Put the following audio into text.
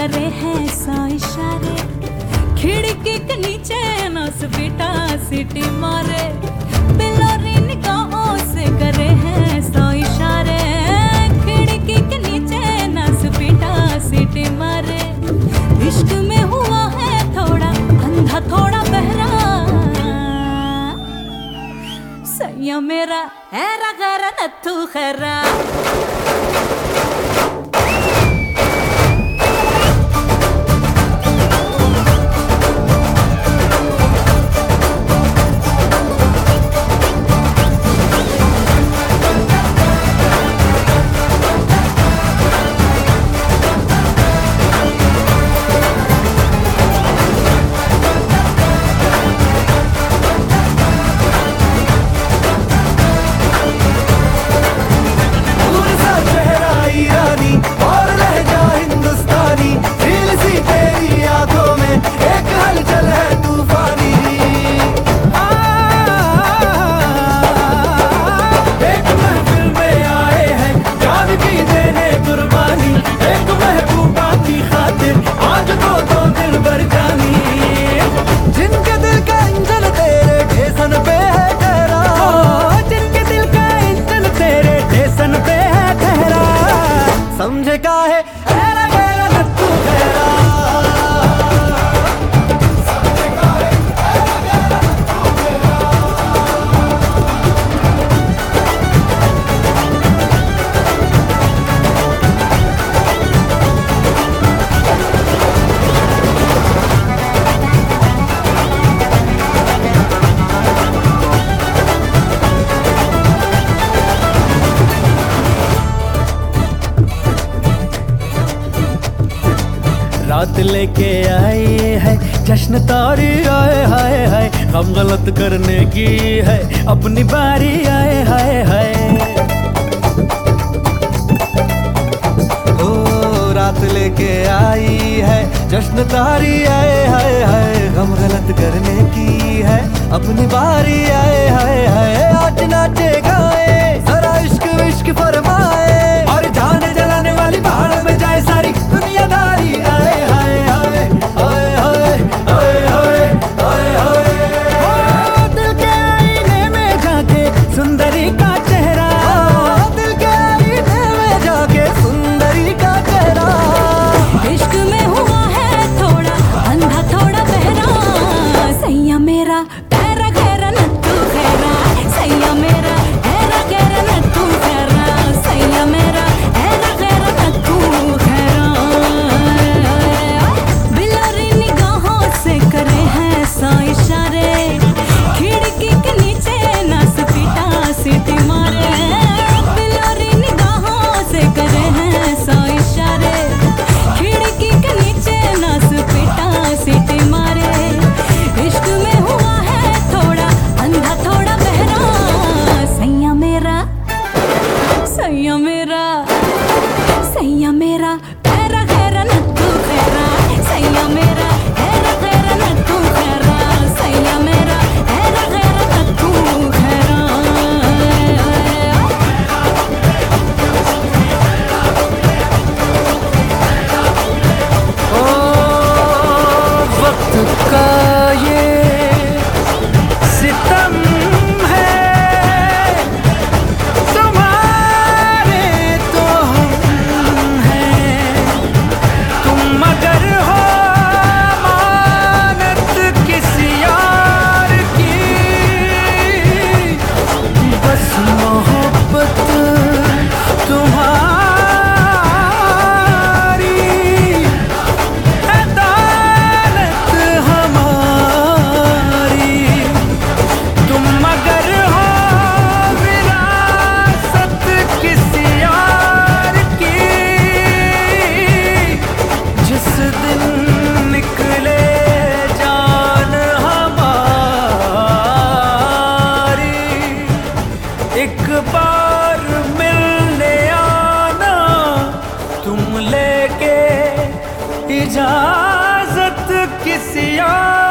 करे हैं सौ इशारे, खिड़की के नीचे नस बेटा सीटी मारे, बिलोरी निगाहों से करे हैं सौ इशारे, खिड़की के नीचे नस बेटा सीटी मारे। इश्क में हुआ है थोड़ा अंधा थोड़ा बहरा, सैया मेरा ऐरा गैरा नत्थू खैरा। समझे का है ऐरा गैरा नत्थू खैरा, समझे का है ऐरा गैरा नत्थू खैरा। रात लेके आए है जश्न तारी आए हाय हाय, हम गलत करने की है अपनी बारी आए हाय हाय। ओ रात लेके आई है जश्न तारी आए हाय हाय, हम गलत करने की है अपनी बारी आए हाय हाय। आज नाचे गाए जरा इश्क विश्क फरमाए, और जाने जलाने वाली भाड़ में जाए सारी दुनियादारी आए हाय हाय हाय हाय हाय हाय हाय हाय। दिल के आईने में जाके सुंदरी का चेहरा, दिल के आईने में जाके सुंदरी का चेहरा। इश्क में हुआ है थोड़ा अंधा थोड़ा बहरा, सैया मेरा ऐरा गैरा नत्थू खैरा, सैया मेरा ऐरा गैरा नत्थू खैरा, सैया मेरा ऐरा गैरा नत्थू खैरा। बिलोरी निगाहों से करे हैं सौ इशारे, खिड़की के नीचे नस पीटा सीटी मारे, बिलोरी निगाहों से करे हैं सौ इशारे, खिड़की के नीचे नस पीटा सीटी मारे। इश्क में हुआ है थोड़ा अंधा थोड़ा बहरा, सैया मेरा सैया मेरा सैया मेरा ऐरा गैरा नत्थू खैरा, सैया मेरा ऐरा गैरा नत्थू खैरा, सैया मेरा ऐरा गैरा नत्थू खैरा। ओ वक्त का ये सितम है, तुम्हारे तो हम हैं, तुम मगर हो मानत किसी यार की, बस मोहब्बत तुम्हारी अदालत हमारी, तुम मगर हो विरासत किसी यार की, जिस दिन निकले जान हमारी, एक बार मिलने आना तुम लेके इजाजत किसी और